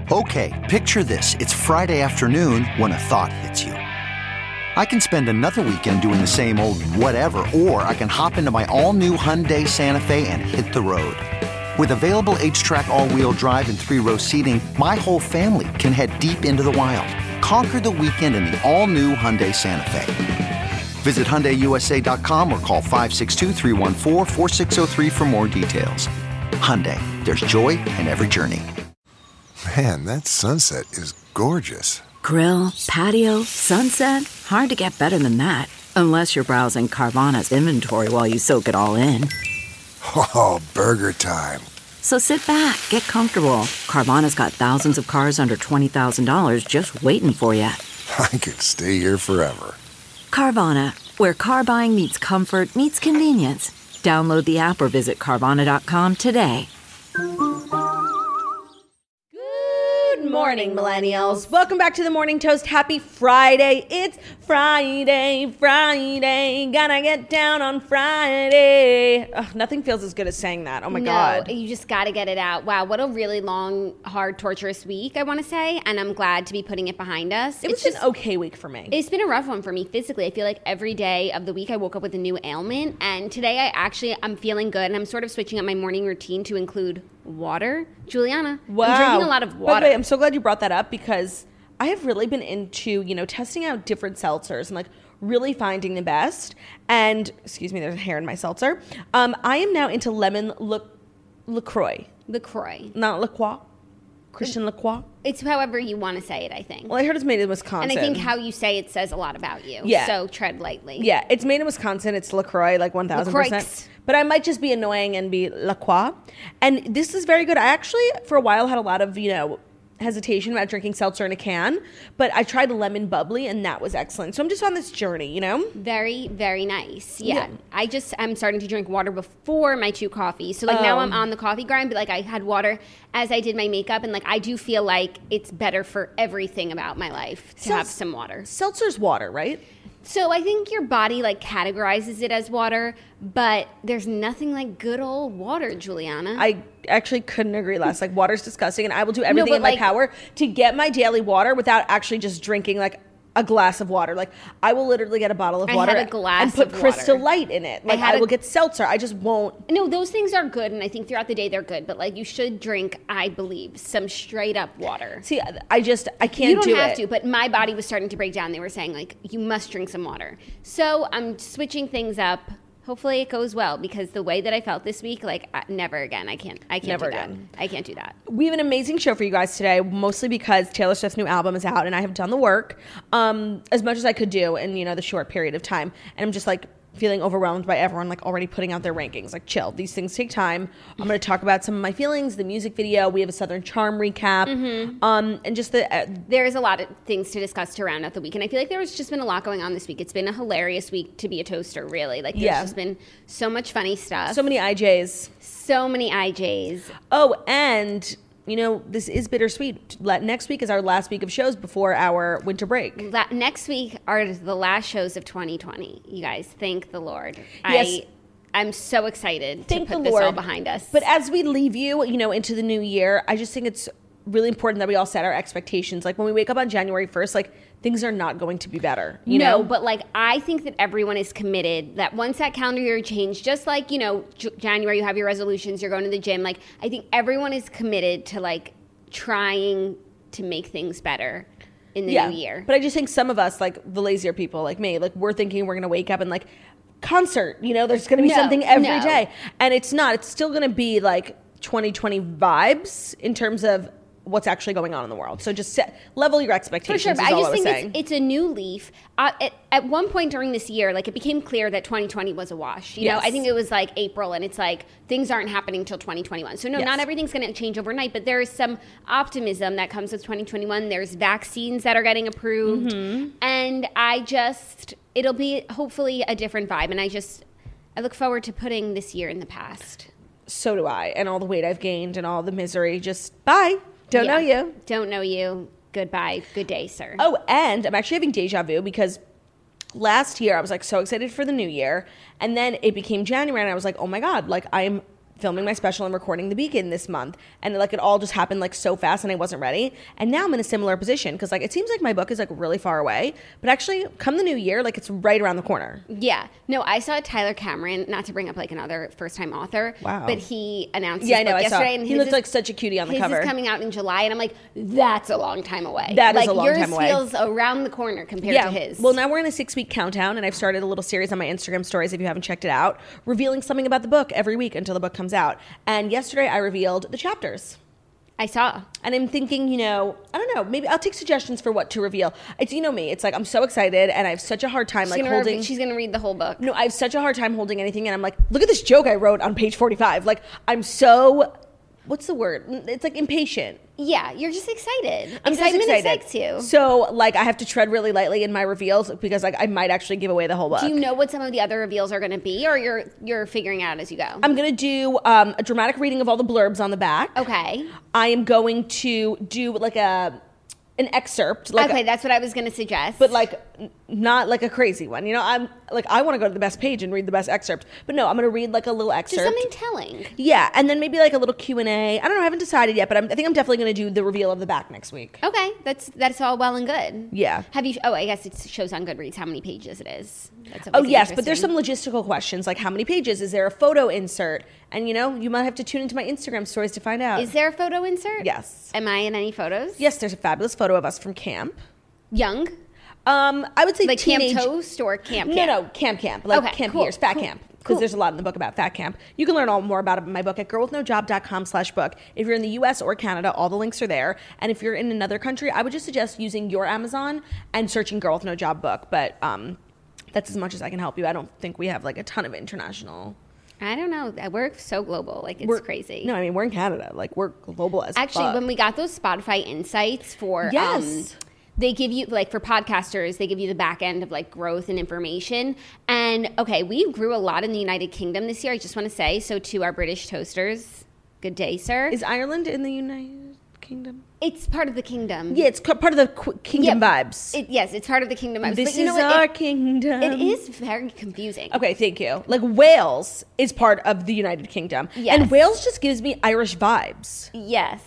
Okay, picture this. It's Friday afternoon when a thought hits you. I can spend another weekend doing the same old whatever, or I can hop into my all-new Hyundai Santa Fe and hit the road. With available H-Track all-wheel drive and 3-row seating, my whole family can head deep into the wild. Conquer the weekend in the all-new Hyundai Santa Fe. Visit HyundaiUSA.com or call 562-314-4603 for more details. Hyundai, there's joy in every journey. Man, that sunset is gorgeous. Grill, patio, sunset. Hard to get better than that. Unless you're browsing Carvana's inventory while you soak it all in. Oh, burger time. So sit back, get comfortable. Carvana's got thousands of cars under $20,000 just waiting for you. I could stay here forever. Carvana, where car buying meets comfort meets convenience. Download the app or visit Carvana.com today. Good morning, millennials. Welcome back to the Morning Toast. Happy Friday. It's Friday. Gotta get down on Friday. Ugh, nothing feels as good as saying that. Oh my God. You just gotta get it out. Wow, what a really long, hard, torturous week, I want to say. And I'm glad to be putting it behind us. It was just an okay week for me. It's been a rough one for me physically. I feel like every day of the week I woke up with a new ailment. And today I'm feeling good. And I'm sort of switching up my morning routine to include water. Juliana, wow. I'm drinking a lot of water. By the way, I'm so glad you brought that up because I have really been into, testing out different seltzers and like really finding the best. And, excuse me, there's a hair in my seltzer. I am now into lemon LaCroix. LaCroix. Not LaCroix. Christian LaCroix. It's however you want to say it, I think. Well, I heard it's made in Wisconsin. And I think how you say it says a lot about you. Yeah. So tread lightly. Yeah, it's made in Wisconsin. It's LaCroix, like 1,000%. But I might just be annoying and be LaCroix. And this is very good. I actually, for a while, had a lot of, hesitation about drinking seltzer in a can. But I tried lemon bubbly, and that was excellent. So I'm just on this journey, Very, very nice. Yeah. I'm starting to drink water before my 2 coffees. So, now I'm on the coffee grind, but, I had water as I did my makeup. And, I do feel like it's better for everything about my life to have some water. Seltzer's water, right? So I think your body categorizes it as water, but there's nothing like good old water, Juliana. I actually couldn't agree less. Water's disgusting, and I will do everything in my power to get my daily water without actually just drinking a glass of water. I will literally get a bottle of water and put Crystal Light in it. I will get seltzer. I just won't. No, those things are good, and I think throughout the day they're good. But you should drink, I believe, some straight up water. See, I can't do it. You don't have to, but my body was starting to break down. They were saying you must drink some water. So I'm switching things up. Hopefully it goes well because the way that I felt this week, never again. I can't never do that. again. I can't do that. We have an amazing show for you guys today, mostly because Taylor Swift's new album is out and I have done the work as much as I could do in, the short period of time. And I'm just feeling overwhelmed by everyone already putting out their rankings. Chill. These things take time. I'm going to talk about some of my feelings, the music video. We have a Southern Charm recap. And just there's a lot of things to discuss to round out the week. And I feel like there's just been a lot going on this week. It's been a hilarious week to be a toaster, really. There's just been so much funny stuff. So many IJs. So many IJs. Oh, and this is bittersweet. Next week is our last week of shows before our winter break. Next week are the last shows of 2020. You guys, thank the Lord. Yes. I'm so excited to put this all behind us. But as we leave you, into the new year, I just think it's really important that we all set our expectations. When we wake up on January 1st, things are not going to be better. You know? But I think that everyone is committed that once that calendar year changed, just January, you have your resolutions, you're going to the gym. I think everyone is committed to trying to make things better in the new year. But I just think some of us, the lazier people like me, we're thinking we're going to wake up and concert, there's going to be something every day. And it's not. It's still going to be 2020 vibes in terms of what's actually going on in the world. So just level your expectations. For sure, but I just think it's a new leaf. At one point during this year, it became clear that 2020 was a wash. You know, I think it was April, and it's things aren't happening till 2021. So no, not everything's going to change overnight, but there is some optimism that comes with 2021. There's vaccines that are getting approved, and it'll be hopefully a different vibe. And I look forward to putting this year in the past. So do I, and all the weight I've gained and all the misery. Just bye. Don't know you. Don't know you. Goodbye. Good day, sir. Oh, and I'm actually having deja vu because last year I was so excited for the new year, and then it became January and I was oh my God, I'm filming my special and recording The Beacon this month. And like it all just happened like so fast and I wasn't ready. And now I'm in a similar position because like it seems like my book is like really far away. But actually come the new year, like it's right around the corner. Yeah. No, I saw Tyler Cameron, not to bring up like another first-time author. Wow. But he announced his book yesterday. Saw. And he looked like such a cutie on the cover. His is coming out in July. And I'm like, that's a long time away. That is a long time away. Yours feels around the corner compared to his. Well, now we're in a 6-week countdown and I've started a little series on my Instagram stories if you haven't checked it out, revealing something about the book every week until the book comes out. And yesterday I revealed the chapters. I saw. And I'm thinking, I don't know, maybe I'll take suggestions for what to reveal. It's, me, it's like I'm so excited and I have such a hard time holding. She's going to read the whole book. No, I have such a hard time holding anything and I'm like, look at this joke I wrote on page 45. Like I'm so, what's the word? It's like impatient. Yeah, you're just excited. I'm Excitement just excited. Excites you. So, like, I have to tread really lightly in my reveals because, like, I might actually give away the whole book. Do you know what some of the other reveals are going to be, or you're figuring out as you go? I'm going to do a dramatic reading of all the blurbs on the back. Okay. I am going to do, like, an excerpt. Okay, that's what I was going to suggest. But, like, not like a crazy one. I'm like, I want to go to the best page and read the best excerpt. But no, I'm going to read like a little excerpt. Just something telling. Yeah, and then maybe like a little Q&A. I don't know, I haven't decided yet, but I think I'm definitely going to do the reveal of the back next week. Okay, that's all well and good. Yeah. I guess it shows on Goodreads how many pages it is. Oh, yes, but there's some logistical questions, like how many pages? Is there a photo insert? And, you might have to tune into my Instagram stories to find out. Is there a photo insert? Yes. Am I in any photos? Yes, there's a fabulous photo of us from camp. Young? I would say like teenage. Camp Toast or Camp? No, camp. Like okay, camp cool, years, fat camp. Because there's a lot in the book about fat camp. You can learn all more about it in my book at girlwithnojob.com/book. If you're in the US or Canada, all the links are there. And if you're in another country, I would just suggest using your Amazon and searching Girl with No Job book. But that's as much as I can help you. I don't think we have like a ton of international. I don't know. We're so global. Like, it's crazy. No, I mean, we're in Canada. Like, we're global as Actually, fuck. when we got those Spotify insights for... Yes. They give you, like, for podcasters, they give you the back end of, like, growth and information. And, okay, we grew a lot in the United Kingdom this year, I just want to say. So, to our British toasters, good day, sir. Is Ireland in the United Kingdom? It's part of the kingdom. Yeah, it's part of the kingdom vibes. Yes, it's part of the kingdom vibes. This is our kingdom. It is very confusing. Okay, thank you. Like, Wales is part of the United Kingdom. Yes. And Wales just gives me Irish vibes. Yes.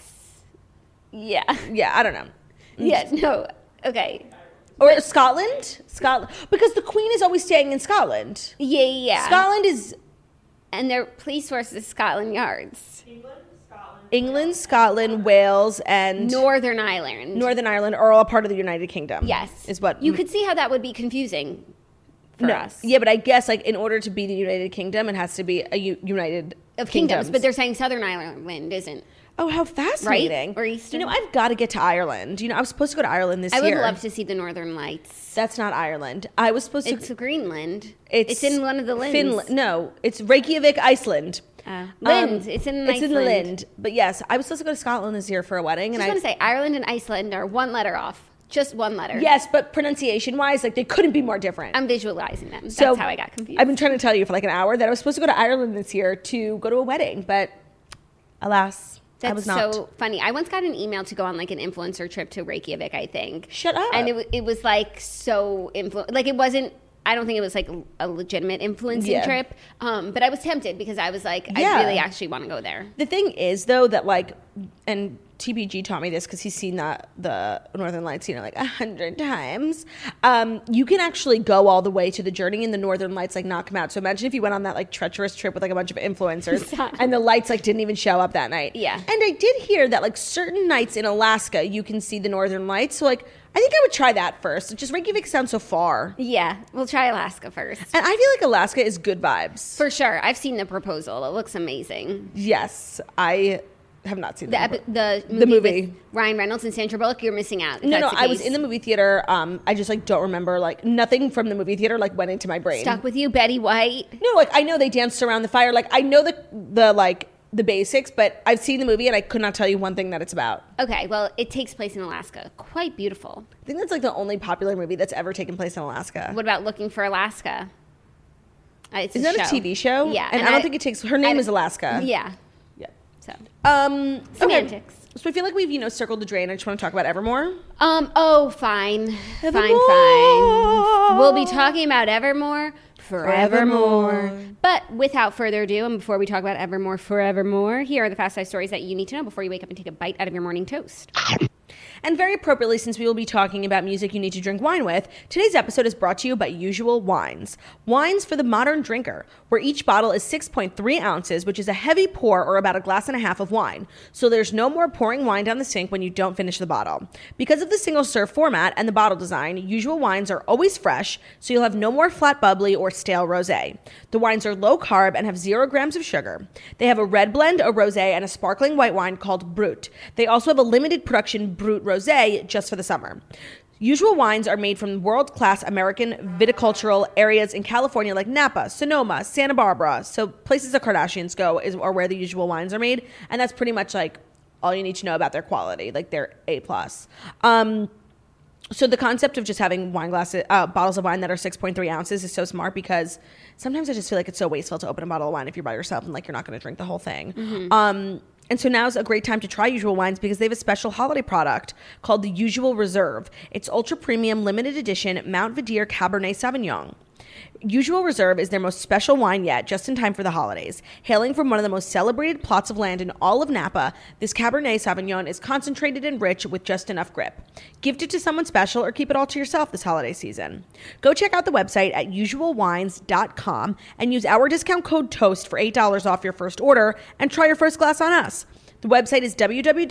Yeah. Yeah, I don't know. Yeah, no. Okay. Or Scotland? Because the Queen is always staying in Scotland. Yeah. Scotland is... And their police force is Scotland Yards. England, Scotland, Wales, and... Northern Ireland. Northern Ireland are all part of the United Kingdom. Yes. Is what... You could see how that would be confusing for us. Yeah, but I guess, like, in order to be the United Kingdom, it has to be a United of Kingdoms. But they're saying Southern Ireland isn't. Oh, how fascinating. Right? Or Eastern. I've got to get to Ireland. I was supposed to go to Ireland this year. I would love to see the Northern Lights. That's not Ireland. I was supposed to... It's Greenland. It's in one of the Linds. Finland. No, it's Reykjavik, Iceland. Lind. It's in Iceland. It's in the Lind. But yes, I was supposed to go to Scotland this year for a wedding. I just want to say, Ireland and Iceland are one letter off. Just one letter. Yes, but pronunciation-wise, like, they couldn't be more different. I'm visualizing them. That's how I got confused. I've been trying to tell you for like an hour that I was supposed to go to Ireland this year to go to a wedding, but alas... That's I was not. so funny. I once got an email to go on like an influencer trip to Reykjavik, I think. Shut up. And it was like so like it wasn't. I don't think it was like a legitimate influencing trip. But I was tempted because I was like, I really actually want to go there. The thing is though that like, and TBG taught me this because he's seen the Northern Lights, like 100 times. You can actually go all the way to the journey and the Northern Lights like knock them out. So imagine if you went on that like treacherous trip with like a bunch of influencers and the lights like didn't even show up that night. Yeah. And I did hear that like certain nights in Alaska you can see the Northern Lights. So like I think I would try that first. Just Reykjavik sounds so far. Yeah, we'll try Alaska first. And I feel like Alaska is good vibes. For sure. I've seen the proposal. It looks amazing. Yes, I have not seen the movie with Ryan Reynolds and Sandra Bullock. You're missing out. No, I was in the movie theater. I just like don't remember, like nothing from the movie theater like went into my brain. Stuck with you, Betty White. No, like I know they danced around the fire. Like I know the basics, but I've seen the movie and I could not tell you one thing that it's about. Okay, well, it takes place in Alaska. Quite beautiful. I think that's like the only popular movie that's ever taken place in Alaska. What about Looking for Alaska? Isn't that a TV show? Yeah, and I don't think it takes. Her name is Alaska. Yeah. Yeah. So. Semantics. Okay. So I feel like we've circled the drain. I just want to talk about Evermore. Oh, fine. Evermore. Fine. We'll be talking about Evermore forevermore. But without further ado, and before we talk about Evermore forevermore, here are the Fast 5 stories that you need to know before you wake up and take a bite out of your morning toast. And very appropriately, since we will be talking about music you need to drink wine with, today's episode is brought to you by Usual Wines. Wines for the modern drinker, where each bottle is 6.3 ounces, which is a heavy pour or about a glass and a half of wine. So there's no more pouring wine down the sink when you don't finish the bottle. Because of the single-serve format and the bottle design, Usual Wines are always fresh, so you'll have no more flat bubbly or stale rosé. The wines are low-carb and have 0 grams of sugar. They have a red blend, a rosé, and a sparkling white wine called Brut. They also have a limited production Brut Rosé just for the summer. Usual Wines are made from world-class American viticultural areas in California like Napa, Sonoma, Santa Barbara. So places the Kardashians go are where the Usual Wines are made, and that's pretty much like all you need to know about their quality. Like they're A+. So the concept of just having wine glasses, bottles of wine that are 6.3 ounces is so smart because sometimes I just feel like it's so wasteful to open a bottle of wine if you're by yourself and like you're not going to drink the whole thing. Mm-hmm. And so now's a great time to try Usual Wines because they have a special holiday product called the Usual Reserve. It's ultra premium limited edition Mount Verdier Cabernet Sauvignon. Usual Reserve is their most special wine yet, just in time for the holidays. Hailing from one of the most celebrated plots of land in all of Napa, this Cabernet Sauvignon is concentrated and rich with just enough grip. Gift it to someone special or keep it all to yourself this holiday season. Go check out the website at usualwines.com and use our discount code TOAST for $8 off your first order and try your first glass on us. The website is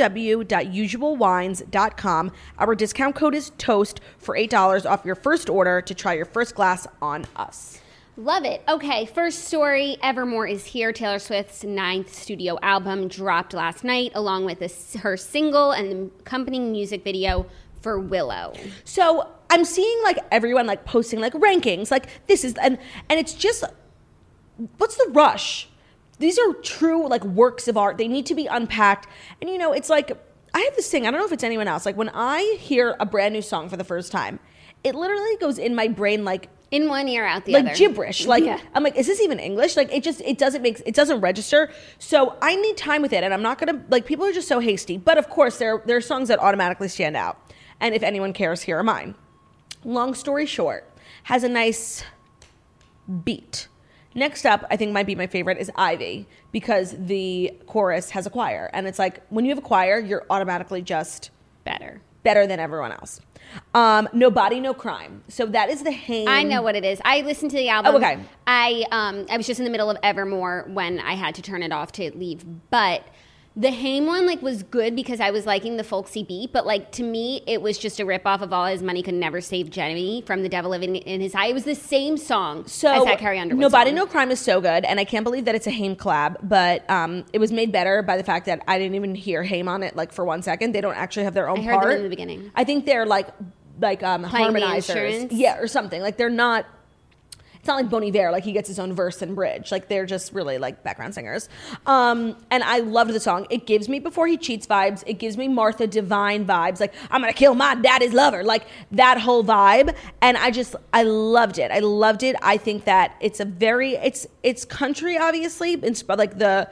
www.usualwines.com. Our discount code is TOAST for $8 off your first order to try your first glass on us. Love it. Okay, first story, Evermore is here. Taylor Swift's 9th studio album dropped last night, along with her single and the accompanying music video for Willow. So I'm seeing like everyone like posting like rankings, like this is, and it's just, what's the rush? These are true like works of art. They need to be unpacked. And you know, it's like, I have this thing, I don't know if it's anyone else, like when I hear a brand new song for the first time, it literally goes in my brain like, in one ear, out the other. Like gibberish. Like, yeah. I'm like, is this even English? Like, it doesn't register. So I need time with it. And I'm not going to, like, people are just so hasty. But of course, there are songs that automatically stand out. And if anyone cares, here are mine. Long story short, has a nice beat. Next up, I think might be my favorite, is Ivy, because the chorus has a choir. And it's like, when you have a choir, you're automatically just better than everyone else. No Body, No Crime. So that is the Haim. I know what it is. I listened to the album. Oh, okay. I was just in the middle of Evermore when I had to turn it off to leave. But the Haim one like was good because I was liking the folksy beat, but like to me it was just a ripoff of All His Money Could Never Save Jenny from The Devil Living in His Eye. It was the same song as that Carrie Underwood No Body, song. No Crime is so good, and I can't believe that it's a Haim collab, but it was made better by the fact that I didn't even hear Haim on it like for 1 second. They don't actually have their own part. I heard them in the beginning. I think they're like harmonizers. Yeah, or something. Like they're not. It's not like Bon Iver, like he gets his own verse and bridge. Like they're just really like background singers. And I loved the song. It gives me Before He Cheats vibes. It gives me Martha Divine vibes. Like, I'm going to kill my daddy's lover. Like that whole vibe. And I loved it. I loved it. I think that it's it's country, obviously. It's like the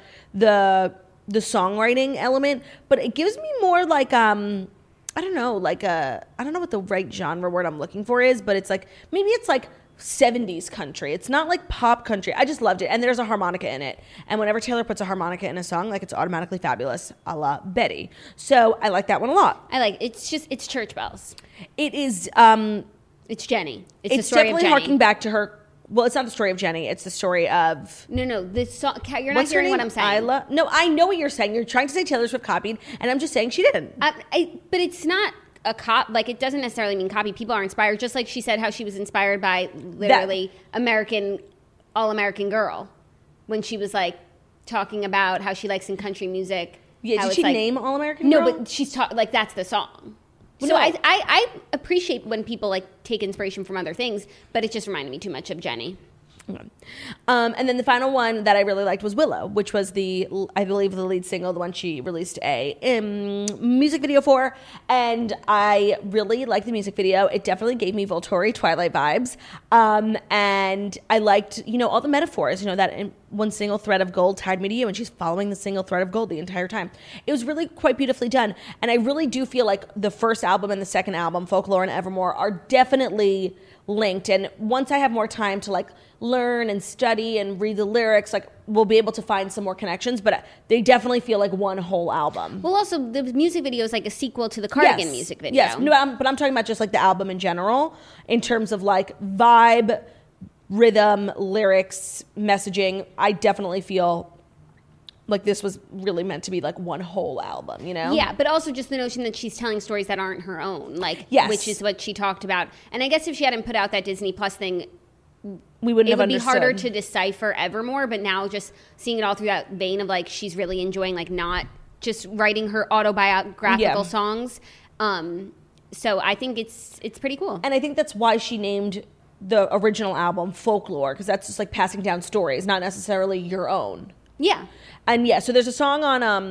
songwriting element, but it gives me more like, I don't know what the right genre word I'm looking for is, but it's like, maybe it's like 70s country. It's not like pop country. I just loved it. And there's a harmonica in it. And whenever Taylor puts a harmonica in a song, like it's automatically fabulous, a la Betty. So I like that one a lot. It's church bells. It is, it's Jenny. It's the story definitely of Jenny. Harking back to her. Well, it's not the story of Jenny. It's the story of... No. This song, you're not hearing what I'm saying. No, I know what you're saying. You're trying to say Taylor Swift copied, and I'm just saying she didn't. But it's not a like it doesn't necessarily mean copy. People are inspired, just like she said how she was inspired by literally All-American Girl when she was like talking about how she likes in country music. Yeah, did she name All-American Girl? No, but she's like that's the song. So I appreciate when people like take inspiration from other things, but it just reminded me too much of Jenny. Okay. And then the final one that I really liked was Willow, which was I believe the lead single, the one she released a music video for, and I really liked the music video. It definitely gave me Volturi Twilight vibes, and I liked, all the metaphors, that one single thread of gold tied me to you, and she's following the single thread of gold the entire time. It was really quite beautifully done, and I really do feel like the first album and the second album, Folklore and Evermore, are definitely linked. And once I have more time to like learn and study and read the lyrics, like we'll be able to find some more connections, but they definitely feel like one whole album. Well, also the music video is like a sequel to the Cardigan music video. Yes, no, but I'm talking about just like the album in general in terms of like vibe, rhythm, lyrics, messaging. I definitely feel like this was really meant to be like one whole album, you know? Yeah, but also just the notion that she's telling stories that aren't her own, like, yes. Which is what she talked about. And I guess if she hadn't put out that Disney Plus thing, we wouldn't have understood. It would be harder to decipher Evermore, but now just seeing it all through that vein of like she's really enjoying like not just writing her autobiographical songs. So I think it's pretty cool. And I think that's why she named the original album Folklore, because that's just like passing down stories, not necessarily your own. Yeah. And yeah, so there's a song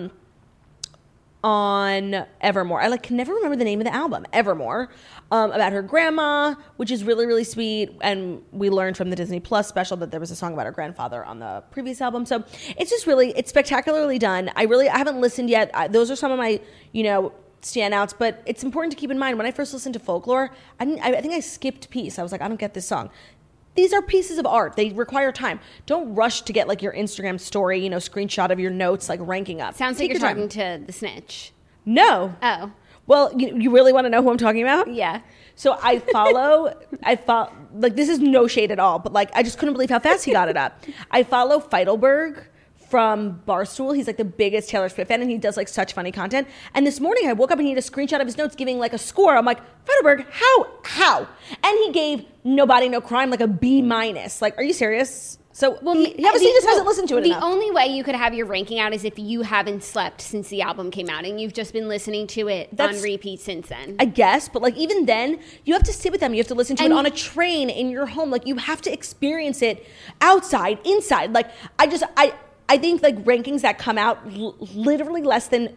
on Evermore. I like can never remember the name of the album, Evermore, about her grandma, which is really, really sweet. And we learned from the Disney Plus special that there was a song about her grandfather on the previous album. So it's just really, it's spectacularly done. I haven't listened yet. Those are some of my, standouts, but it's important to keep in mind when I first listened to Folklore, I think I skipped Peace. I was like, I don't get this song. These are pieces of art. They require time. Don't rush to get like your Instagram story, screenshot of your notes, like ranking up. Sounds like you're talking to the snitch. No. Oh. Well, you really want to know who I'm talking about? Yeah. So I follow, like this is no shade at all, but like I just couldn't believe how fast he got it up. I follow Feidelberg from Barstool. He's like the biggest Taylor Swift fan and he does like such funny content. And this morning I woke up and he had a screenshot of his notes giving like a score. I'm like, Feidelberg, how? And he gave Nobody No Crime like a B-. Like, are you serious? So he obviously just hasn't listened to it enough. The only way you could have your ranking out is if you haven't slept since the album came out and you've just been listening to it on repeat since then. I guess, but like even then, you have to sit with them. You have to listen to it on a train, in your home. Like you have to experience it outside, inside. Like I think like rankings that come out literally less than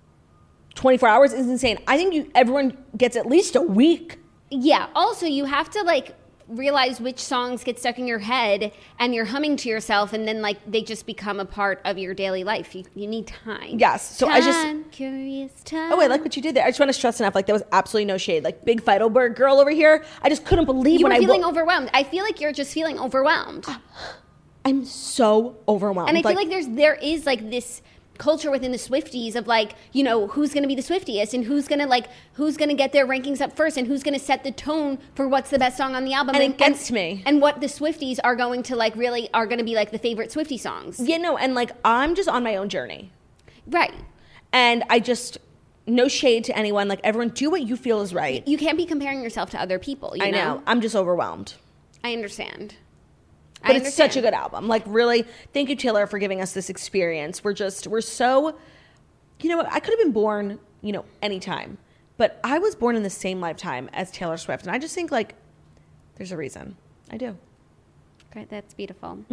24 hours is insane. I think everyone gets at least a week. Yeah. Also, you have to like realize which songs get stuck in your head and you're humming to yourself and then like they just become a part of your daily life. You need time. Yes. So Curious time. Oh, I like what you did there. I just want to stress enough. Like there was absolutely no shade. Like big Feidelberg girl over here. I just couldn't believe you were feeling overwhelmed. I feel like you're just feeling overwhelmed. I'm so overwhelmed. And I feel like there is like this culture within the Swifties of like, who's going to be the Swiftiest and who's going to get their rankings up first and who's going to set the tone for what's the best song on the album. And it gets me. And what the Swifties are going to like really are going to be like the favorite Swiftie songs. And like I'm just on my own journey. Right. And I just, no shade to anyone. Like everyone do what you feel is right. You can't be comparing yourself to other people. I know. I'm just overwhelmed. I understand. But it's such a good album. Like, really, thank you, Taylor, for giving us this experience. We're so, I could have been born, anytime. But I was born in the same lifetime as Taylor Swift. And I just think, like, there's a reason. I do. Great. That's beautiful.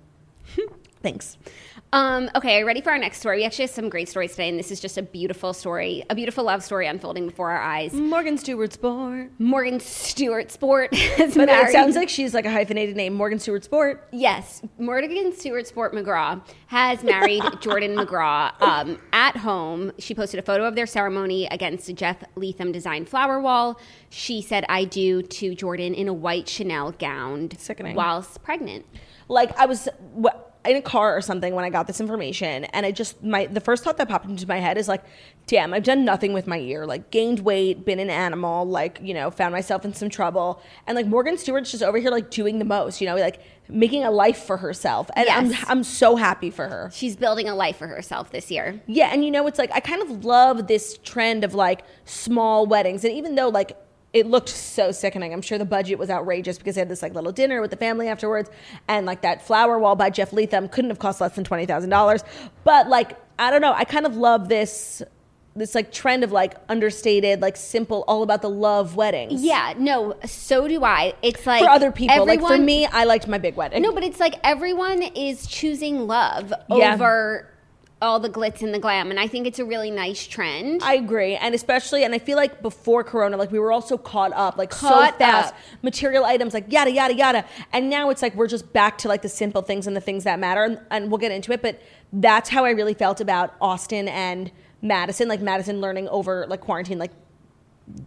Thanks. Okay, are you ready for our next story? We actually have some great stories today, and this is just a beautiful story, a beautiful love story unfolding before our eyes. Morgan Stewart Sport. Morgan Stewart Sport is but married. It sounds like she's like a hyphenated name. Morgan Stewart Sport. Yes. Morgan Stewart Sport McGraw has married Jordan McGraw at home. She posted a photo of their ceremony against a Jeff Leatham designed flower wall. She said, I do to Jordan in a white Chanel gown. Sickening. Whilst pregnant. Like I was in a car or something when I got this information, and the first thought that popped into my head is like, damn, I've done nothing with my year, like gained weight, been an animal, like, found myself in some trouble. And like Morgan Stewart's just over here like doing the most, like making a life for herself. And yes. I'm so happy for her. She's building a life for herself this year. Yeah, and it's like I kind of love this trend of like small weddings. And even though like it looked so sickening. I'm sure the budget was outrageous because they had this like little dinner with the family afterwards. And like that flower wall by Jeff Leatham couldn't have cost less than $20,000. But like, I don't know. I kind of love this like trend of like understated, like simple, all about the love weddings. Yeah, no, so do I. It's like for other people, like for me, I liked my big wedding. No, but it's like everyone is choosing love over all the glitz and the glam, and I think it's a really nice trend. I agree, and I feel like before Corona, like we were all so caught up, like so fast, material items, like yada yada yada, and now it's like we're just back to like the simple things and the things that matter, and we'll get into it, but that's how I really felt about Austin and Madison, like Madison learning over like quarantine, like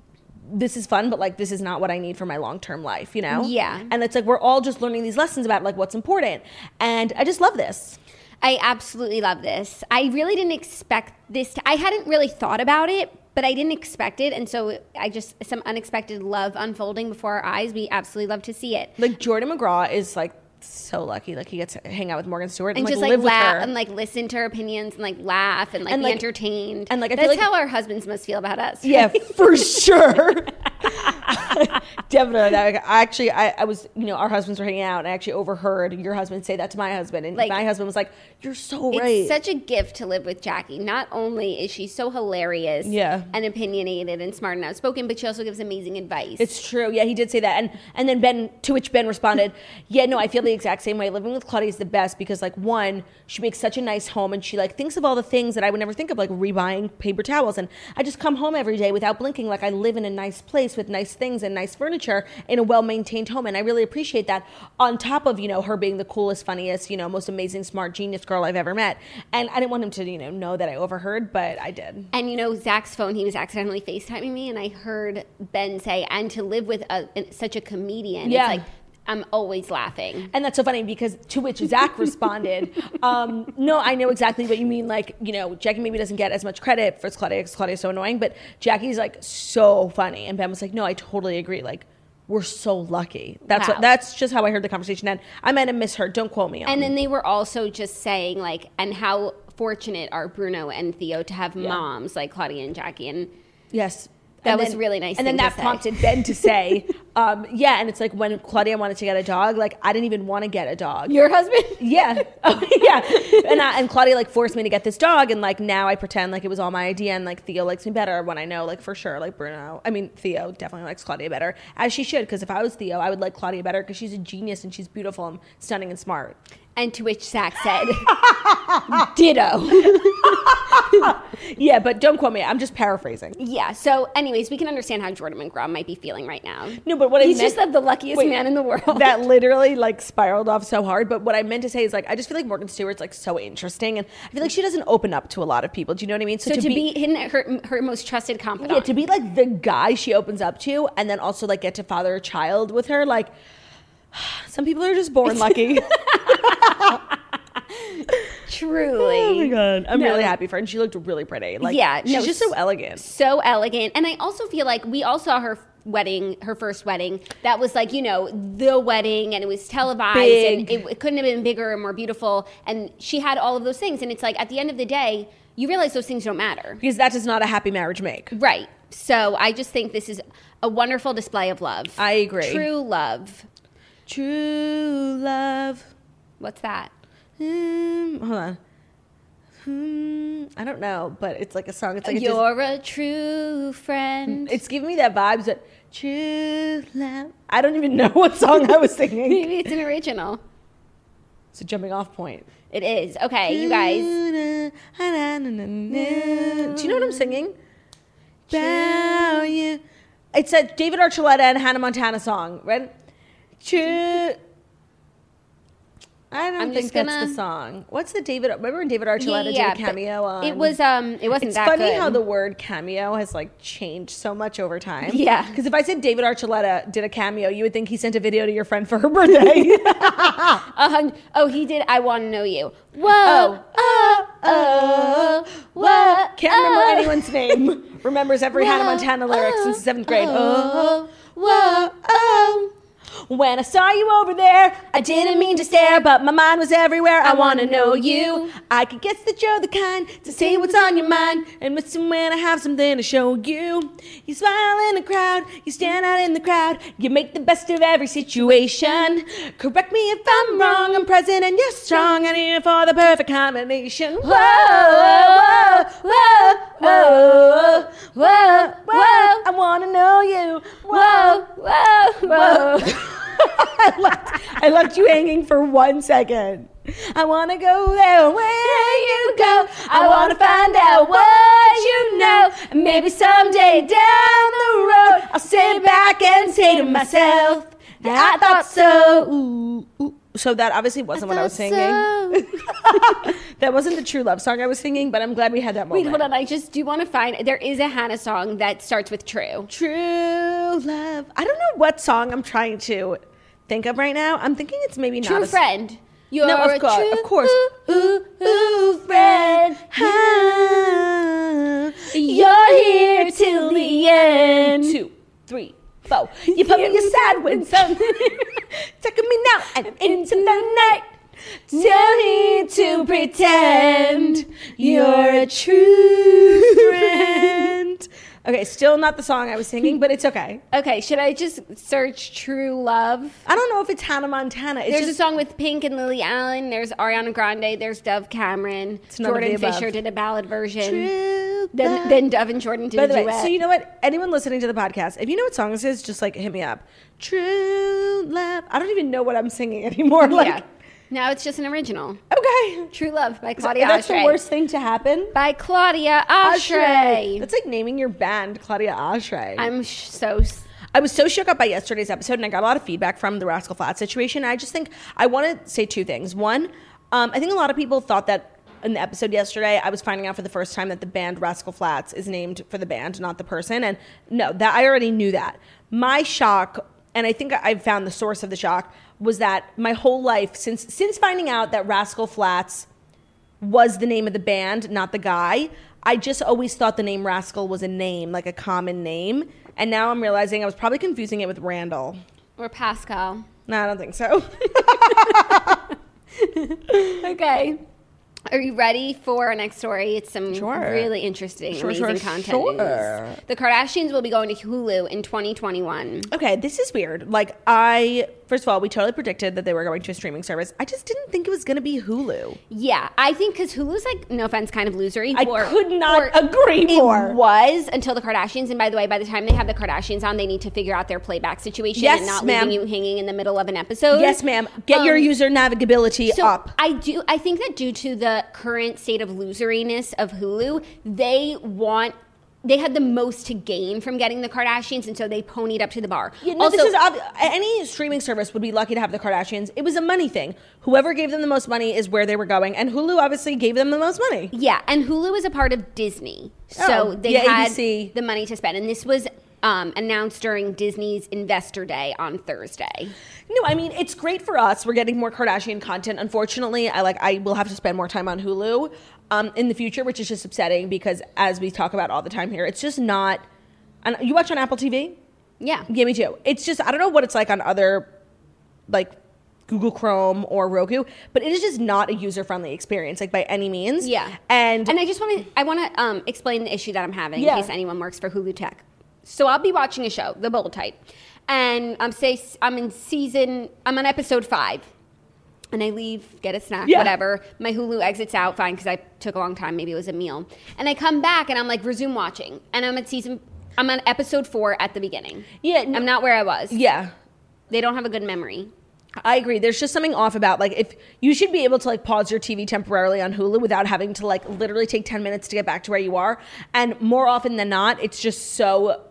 this is fun, but like this is not what I need for my long-term life, you know? Yeah. And it's like we're all just learning these lessons about like what's important. And I just love this. I absolutely love this. I really didn't expect this. I hadn't really thought about it, but I didn't expect it. And so some unexpected love unfolding before our eyes. We absolutely love to see it. Like Jordan McGraw is like so lucky. Like he gets to hang out with Morgan Stewart and just like live with her. And like listen to her opinions and like laugh and like be entertained. And like I that's feel like, how our husbands must feel about us. Yeah, for sure. Definitely. I was, you know, our husbands were hanging out and I actually overheard your husband say that to my husband. And like, my husband was like, you're so right. It's such a gift to live with Jackie. Not only is she so hilarious and opinionated and smart and outspoken, but she also gives amazing advice. It's true. Yeah, he did say that. And then to which Ben responded, yeah, no, I feel the exact same way. Living with Claudia is the best because like one, she makes such a nice home and she like thinks of all the things that I would never think of, like rebuying paper towels. And I just come home every day without blinking. Like I live in a nice place with nice things and nice furniture in a well-maintained home. And I really appreciate that on top of, you know, her being the coolest, funniest, you know, most amazing, smart, genius girl I've ever met. And I didn't want him to, you know that I overheard, but I did. And, you know, Zach's phone, he was accidentally FaceTiming me and I heard Ben say, and to live with such a comedian, it's like, I'm always laughing. And that's so funny because to which Zach responded, no, I know exactly what you mean. Like, you know, Jackie maybe doesn't get as much credit for Claudia because Claudia's so annoying, but Jackie's like so funny. And Ben was like, no, I totally agree. Like, we're so lucky. That's just how I heard the conversation end. I might have misheard. Don't quote me on. And then they were also just saying like, and how fortunate are Bruno and Theo to have moms like Claudia and Jackie. And yes. That was really nice. And then that prompted Ben to say, yeah, and it's like when Claudia wanted to get a dog, like I didn't even want to get a dog. Your husband? Yeah. Yeah. And Claudia like forced me to get this dog and like now I pretend like it was all my idea and like Theo likes me better when I know like for sure like Theo definitely likes Claudia better, as she should, because if I was Theo, I would like Claudia better because she's a genius and she's beautiful and stunning and smart. And to which Zach said, ditto. Yeah, but don't quote me. I'm just paraphrasing. Yeah. So anyways, we can understand how Jordan McGraw might be feeling right now. No, but what he's just the luckiest man in the world. That literally like spiraled off so hard. But what I meant to say is like, I just feel like Morgan Stewart's like so interesting. And I feel like she doesn't open up to a lot of people. Do you know what I mean? So to be her most trusted confidant. Yeah, to be like the guy she opens up to and then also like get to father a child with her. Like some people are just born lucky. Truly. Oh my God. I'm really happy for her. And she looked really pretty. Like, she's just so elegant. So elegant. And I also feel like we all saw her first wedding. That was like, you know, the wedding and it was televised. Big. And it couldn't have been bigger and more beautiful. And she had all of those things. And it's like at the end of the day, you realize those things don't matter. Because that does not a happy marriage make. Right. So I just think this is a wonderful display of love. I agree. True love. True love. What's that? Hold on. I don't know, but it's like a song. It's like you're a true friend. It's giving me that vibes that true love. I don't even know what song I was singing. Maybe it's an original. It's a jumping off point. It is. Okay, you guys. Do you know what I'm singing? About you. It's a David Archuleta and Hannah Montana song, right? True. I don't think that's the song. What's the David? Remember when David Archuleta did a cameo on? It wasn't that good. It's funny how the word cameo has like changed so much over time. Yeah. Because if I said David Archuleta did a cameo, you would think he sent a video to your friend for her birthday. Oh, he did. I Want to Know You. Whoa. Whoa. Can't remember anyone's name. Remembers every Hannah Montana lyric since the 7th grade. When I saw you over there, I didn't mean to stare, but my mind was everywhere. I want to know you. I could guess that you're the kind to say what's on your mind and listen when I have something to show you. You smile in the crowd, you stand out in the crowd, you make the best of every situation. Correct me if I'm wrong, I'm present and you're strong, and here for the perfect combination. Whoa, whoa, whoa, whoa, whoa, whoa, I want to know you. Whoa, whoa, whoa. I left you hanging for 1 second. I want to go there where you go. I want to find out what you know. And maybe someday down the road, I'll sit back and say to myself that I thought so. Ooh, ooh, So that obviously wasn't what I was singing. So. That wasn't the True Love song I was singing, but I'm glad we had that moment. Wait, hold on. I just do want to find, there is a Hannah song that starts with True. True Love. I don't know what song I'm trying to think of right now. I'm thinking it's maybe True not Friend. You're no, a true of course. friend. You're here till the end. 2, 3, 4. You put me aside when something taking me now and into the night. Tell me to pretend you're a true friend. Okay, still not the song I was singing, but it's okay. Okay, should I just search True Love? I don't know if it's Hannah Montana. There's a song with Pink and Lily Allen. There's Ariana Grande. There's Dove Cameron. Jordan Fisher did a ballad version. True then Dove and Jordan did a duet. Way, so you know what? Anyone listening to the podcast, if you know what song this is, just like hit me up. True Love. I don't even know what I'm singing anymore. Yeah. Now it's just an original. Okay. True Love by Claudia Oshry. That's the worst thing to happen? By Claudia Oshry. That's like naming your band Claudia Oshry. I was so shook up by yesterday's episode, and I got a lot of feedback from the Rascal Flatts situation. I just think I want to say two things. One, I think a lot of people thought that in the episode yesterday, I was finding out for the first time that the band Rascal Flatts is named for the band, not the person. And no, that I already knew that. My shock, and I think I found the source of the shock, was that my whole life, since finding out that Rascal Flatts was the name of the band, not the guy, I just always thought the name Rascal was a name, like a common name. And now I'm realizing I was probably confusing it with Randall. Or Pascal. No, I don't think so. Okay. Are you ready for our next story? It's some really interesting, amazing content news. The Kardashians will be going to Hulu in 2021. Okay, this is weird. First of all, we totally predicted that they were going to a streaming service. I just didn't think it was going to be Hulu. Yeah, I think because Hulu's no offense, kind of losery. I could not agree more. It was until the Kardashians, and by the way, by the time they have the Kardashians on, they need to figure out their playback situation and not leaving you hanging in the middle of an episode. Yes, ma'am. Get your user navigability up. I think that due to the current state of loseriness of Hulu, they had the most to gain from getting the Kardashians, and so they ponied up to the bar. Yeah, no, this is any streaming service would be lucky to have the Kardashians. It was a money thing. Whoever gave them the most money is where they were going, and Hulu obviously gave them the most money. Yeah, and Hulu is a part of Disney, so they had ABC. The money to spend, and this was announced during Disney's Investor Day on Thursday. No, I mean, it's great for us. We're getting more Kardashian content. Unfortunately, I will have to spend more time on Hulu in the future, which is just upsetting because, as we talk about all the time here, it's just not. And you watch on Apple TV? Yeah. Yeah, me too. It's just, I don't know what it's like on other, Google Chrome or Roku, but it is just not a user-friendly experience, by any means. Yeah. And I want to explain the issue that I'm having in case anyone works for Hulu Tech. So I'll be watching a show, The Bold Type, and I'm on episode 5, and I leave, get a snack, whatever. My Hulu exits out, fine, because I took a long time, maybe it was a meal, and I come back and I'm resume watching, and I'm on episode 4 at the beginning. Yeah, I'm not where I was. Yeah, they don't have a good memory. I agree. There's just something off about if you should be able to pause your TV temporarily on Hulu without having to literally take 10 minutes to get back to where you are. And more often than not, it's just so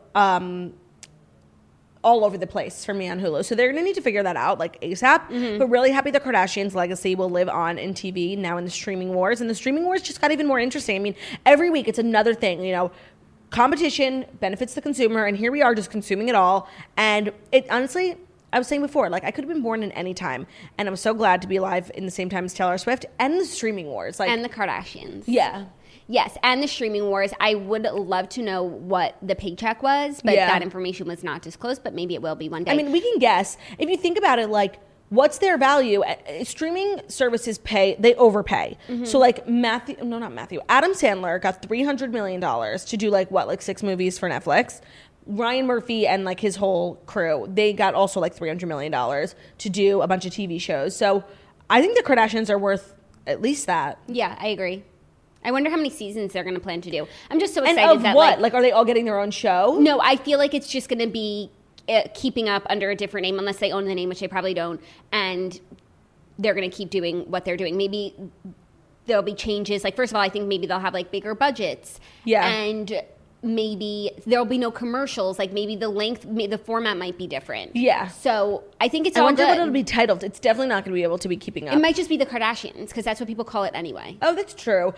all over the place for me on Hulu. So they're going to need to figure that out ASAP. Mm-hmm. But really happy the Kardashians' legacy will live on in TV now in the streaming wars. And the streaming wars just got even more interesting. I mean, every week it's another thing, competition benefits the consumer. And here we are just consuming it all. And it honestly, I was saying before, I could have been born in any time. And I'm so glad to be alive in the same time as Taylor Swift and the streaming wars. And the Kardashians. Yeah. Yes, and the streaming wars. I would love to know what the paycheck was, but that information was not disclosed, but maybe it will be one day. I mean, we can guess. If you think about it, what's their value? Streaming services they overpay. Mm-hmm. So Adam Sandler got $300 million to do 6 movies for Netflix. Ryan Murphy and his whole crew, they got also $300 million to do a bunch of TV shows. So I think the Kardashians are worth at least that. Yeah, I agree. I wonder how many seasons they're going to plan to do. I'm just so excited. And of what? Are they all getting their own show? No, I feel like it's just going to be keeping up under a different name, unless they own the name, which they probably don't. And they're going to keep doing what they're doing. Maybe there'll be changes. First of all, I think maybe they'll have bigger budgets. Yeah. And maybe there'll be no commercials. Like maybe the format might be different. Yeah. So I think it's I all wonder good. what it'll be titled. It's definitely not going to be able to be keeping up. It might just be the Kardashians because that's what people call it anyway. Oh, that's true.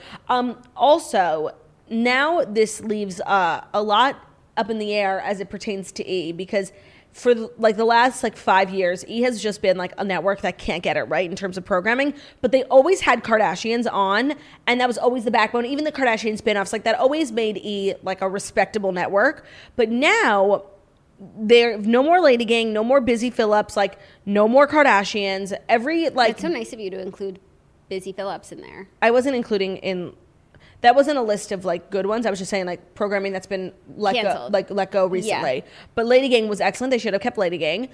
Also, now this leaves a lot up in the air as it pertains to E, because for like the last 5 years, E has just been like a network that can't get it right in terms of programming. But they always had Kardashians on, and that was always the backbone. Even the Kardashian spinoffs, like that always made E like a respectable network. But now there no more Lady Gang, no more Busy Phillips, like no more Kardashians. It's so nice of you to include Busy Phillips in there. I wasn't including in. That wasn't a list of like good ones. I was just saying like programming that's been let go recently. Yeah. But Lady Gang was excellent. They should have kept Lady Gang.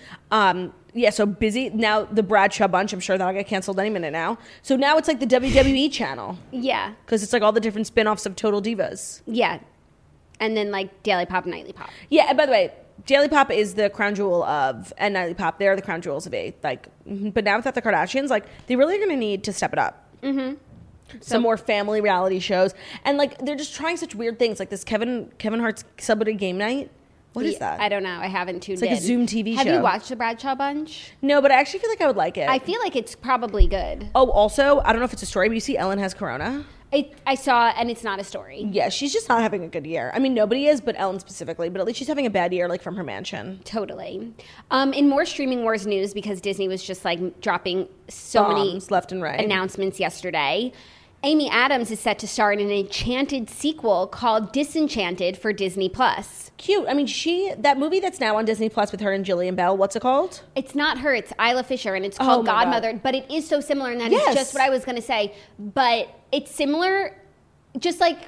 So Busy. Now the Bradshaw Bunch, I'm sure that'll get canceled any minute now. So now it's like the WWE channel. Yeah. Because it's like all the different spin-offs of Total Divas. Yeah. And then like Daily Pop and Nightly Pop. Yeah, and by the way, Daily Pop is the crown jewel of, and Nightly Pop, they're the crown jewels of E. Like, but now without the Kardashians, like they really are going to need to step it up. Mm-hmm. Some more family reality shows, and like they're just trying such weird things, like this Kevin Hart's Celebrity Game Night. What is that? I don't know. I haven't tuned in. It's like a Zoom TV show. Have you watched the Bradshaw Bunch? No, but I actually feel like I would like it. I feel like it's probably good. Oh, also, I don't know if it's a story, but you see Ellen has corona. I saw, and it's not a story. Yeah, she's just not having a good year. I mean, nobody is, but Ellen specifically. But at least she's having a bad year, like from her mansion. Totally. In more streaming wars news, because Disney was just like dropping so many left and right announcements yesterday. Amy Adams is set to star in an Enchanted sequel called Disenchanted for Disney+. Cute. I mean, that movie that's now on Disney+ with her and Jillian Bell, what's it called? It's not her, it's Isla Fisher, and it's called Godmother, but it is so similar, and that is just what I was going to say. But it's similar, just like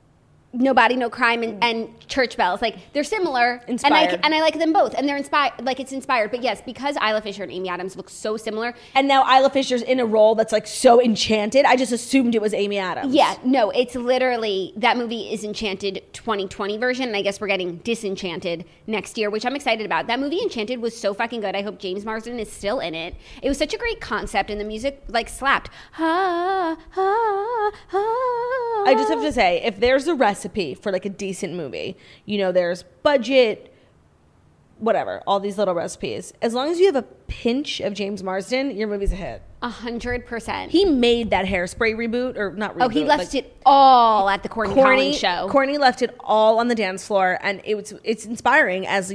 No Body, No Crime and Church Bells. Like, they're similar. Inspired. And I like them both. And they're inspired. Like, it's inspired. But yes, because Isla Fisher and Amy Adams look so similar. And now Isla Fisher's in a role that's like so enchanted. I just assumed it was Amy Adams. Yeah, no, it's literally, that movie is Enchanted 2020 version. And I guess we're getting Disenchanted next year, which I'm excited about. That movie Enchanted was so fucking good. I hope James Marsden is still in it. It was such a great concept, and the music like slapped. I just have to say, if there's a recipe for like a decent movie, there's budget, whatever, all these little recipes. As long as you have a pinch of James Marsden, your movie's a hit. 100%. He made that Hairspray reboot, or not reboot. Oh, he left it all at the Courtney Collins show. Courtney left it all on the dance floor, and it's inspiring as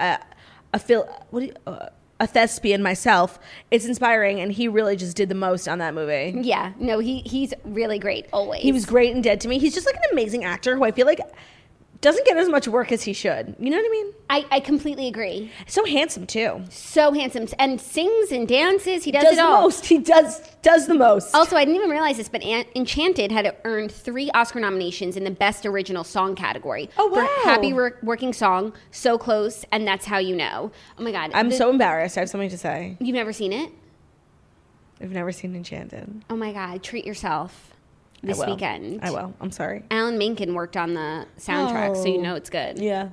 a thespian myself. It's inspiring, and he really just did the most on that movie. Yeah, no, he's really great always. He was great in Dead to Me. He's just like an amazing actor who I feel like doesn't get as much work as he should. You know what I mean? I completely agree. So handsome too. So handsome, and sings and dances. He does it all. Most. He does the most. Also, I didn't even realize this, but Enchanted had earned 3 Oscar nominations in the Best Original Song category. Oh, wow. For Happy Working Song, So Close, and That's How You Know. Oh my God. I'm so embarrassed. I have something to say. You've never seen it? I've never seen Enchanted. Oh my God. Treat yourself this weekend. I will. I'm sorry. Alan Menken worked on the soundtrack, so you know it's good. Yeah.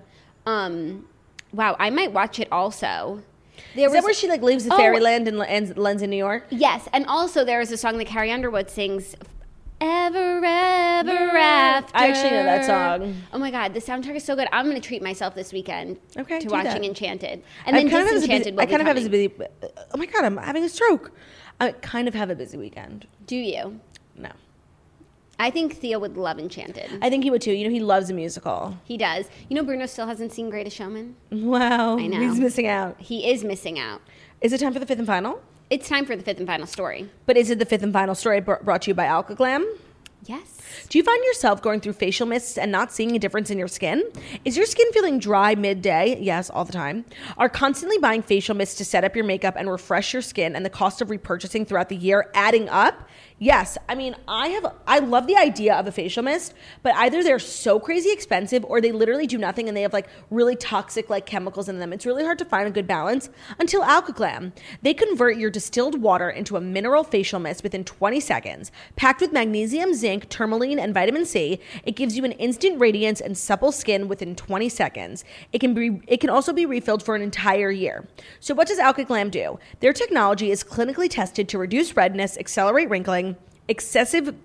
Wow, I might watch it also. Is that where she like leaves the fairyland and lands in New York? Yes, and also there is a song that Carrie Underwood sings, Ever, Ever After. I actually know that song. Oh my God, the soundtrack is so good. I'm going to treat myself this weekend to watching Enchanted. And then Disenchanted will be coming. Oh my God, I'm having a stroke. I kind of have a busy weekend. Do you? No. I think Theo would love Enchanted. I think he would too. He loves a musical. He does. Bruno still hasn't seen Greatest Showman. Wow. I know. He's missing out. He is missing out. Is it time for the 5th and final? It's time for the 5th and final story. But is it the 5th and final story brought to you by Alkaglam? Yes. Do you find yourself going through facial mists and not seeing a difference in your skin? Is your skin feeling dry midday? Yes, all the time. Are constantly buying facial mists to set up your makeup and refresh your skin and the cost of repurchasing throughout the year adding up? Yes. I mean, I love the idea of a facial mist, but either they're so crazy expensive or they literally do nothing and they have like really toxic like chemicals in them. It's really hard to find a good balance until Alkaglam. They convert your distilled water into a mineral facial mist within 20 seconds. Packed with magnesium, zinc, tourmaline, and vitamin C, it gives you an instant radiance and supple skin within 20 seconds. It can also be refilled for an entire year. So what does Alkaglam do? Their technology is clinically tested to reduce redness, accelerate wrinkling, excessive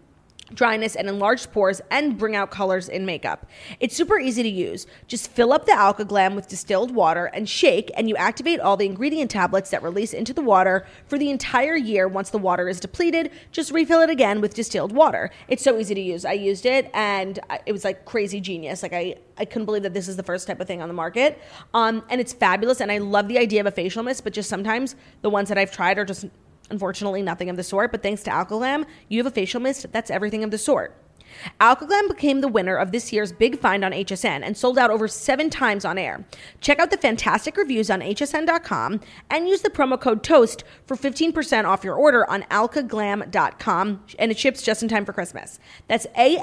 dryness and enlarged pores and bring out colors in makeup. It's super easy to use. Just fill up the Alkaglam with distilled water and shake, and you activate all the ingredient tablets that release into the water for the entire year. Once the water is depleted, just refill it again with distilled water. It's so easy to use. I used it and it was like crazy genius. Like I couldn't believe that this is the first type of thing on the market. And it's fabulous, and I love the idea of a facial mist, but just sometimes the ones that I've tried are just unfortunately nothing of the sort. But thanks to Alkaglam, you have a facial mist that's everything of the sort. Alkaglam became the winner of this year's Big Find on HSN and sold out over 7 times on air. Check out the fantastic reviews on hsn.com and use the promo code TOAST for 15% off your order on alkaglam.com, and it ships just in time for Christmas. That's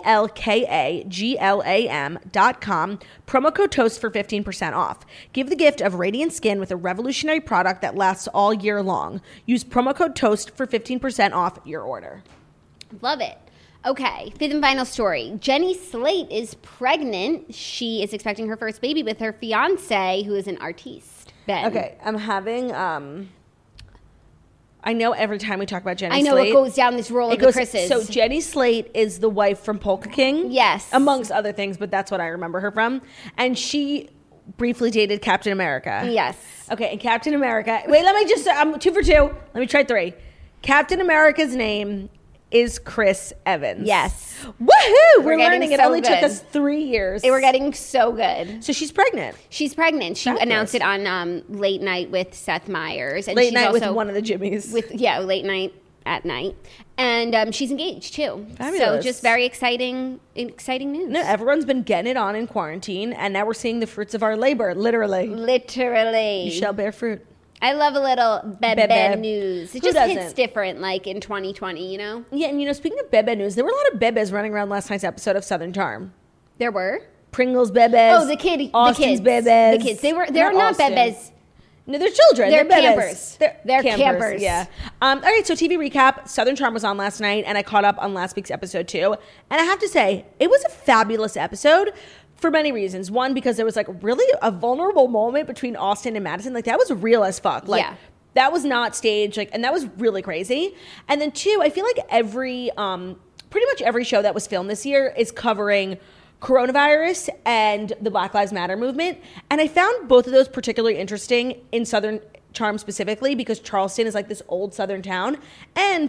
ALKAGLAM.com, promo code TOAST for 15% off. Give the gift of radiant skin with a revolutionary product that lasts all year long. Use promo code TOAST for 15% off your order. Love it. Okay, fifth and final story. Jenny Slate is pregnant. She is expecting her first baby with her fiance, who is an artiste, Ben. Okay, I'm having, I know every time we talk about Jenny Slate. I know it goes down this roll of the Chris's. So Jenny Slate is the wife from Polka King. Yes. Amongst other things, but that's what I remember her from. And she briefly dated Captain America. Yes. Okay, and Captain America, wait, let me just, I'm 2 for 2. Let me try 3. Captain America's name is Chris Evans. Yes. Woohoo! We're learning. So it only good. took us 3 years. They were getting so good. So she's pregnant. She's pregnant. She Fabulous. announced it on Late Night with Seth Meyers. And Late she's night also with one of the Jimmys. Late Night at night. And she's engaged too. Fabulous. So just very exciting news. No, everyone's been getting it on in quarantine, and now we're seeing the fruits of our labor, literally. Literally. You shall bear fruit. I love a little Bebe Bebe. news. It Who just hits doesn't? different, like in 2020, you know? Yeah, and speaking of Bebe news, there were a lot of Bebes running around last night's episode of Southern Charm. There were. Pringles Bebes. Oh, the kids. Austin's Bebes. The kids. They're not Austin. Bebes. No, they're children. They're Bebes. campers. They're campers. Yeah. All right, so TV recap. Southern Charm was on last night, and I caught up on last week's episode too. And I have to say, it was a fabulous episode for many reasons. One, because there was like really a vulnerable moment between Austin and Madison. Like that was real as fuck. Like, yeah. That was not staged, like, and that was really crazy. And then 2, I feel like pretty much every show that was filmed this year is covering coronavirus and the Black Lives Matter movement. And I found both of those particularly interesting in Southern Charm specifically because Charleston is like this old Southern town. And